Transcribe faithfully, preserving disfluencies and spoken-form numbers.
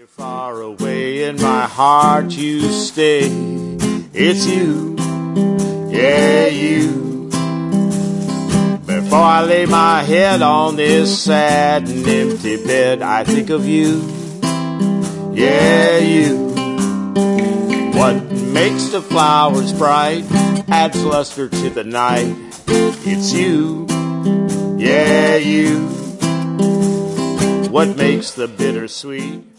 Far away in my heart you stay. It's you, yeah, you. Before I lay my head on this sad and empty bed, I think of you, yeah, you. What makes the flowers bright, adds luster to the night. It's you, yeah, you. What makes the bitter sweet